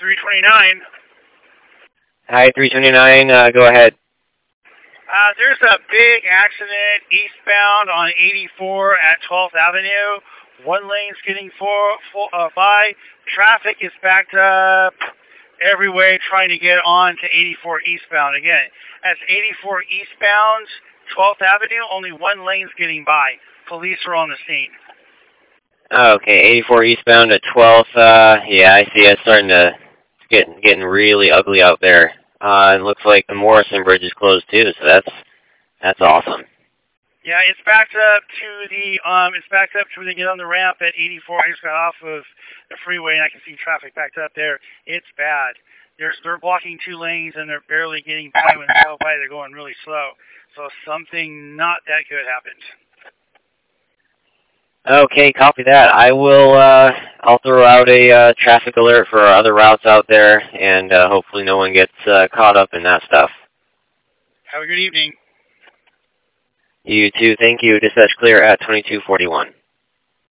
329. Hi, 329. Go ahead. There's a big accident eastbound on 84 at 12th Avenue. One lane's getting by. Traffic is backed up every way trying to get on to 84 eastbound. Again, that's 84 eastbound, 12th Avenue. Only one lane's getting by. Police are on the scene. Okay, 84 eastbound at 12th. Yeah, I see. It's starting to getting really ugly out there. It looks like the Morrison Bridge is closed too, so that's awesome. Yeah, it's backed up to when they get on the ramp at 84. I just got off of the freeway and I can see traffic backed up there. It's bad. They're blocking 2 lanes and they're barely getting by. When they go by, they're going really slow. So something not that good happened. Okay, copy that. I will. I'll throw out a traffic alert for our other routes out there, and hopefully no one gets caught up in that stuff. Have a good evening. You too. Thank you. Dispatch clear at 2241.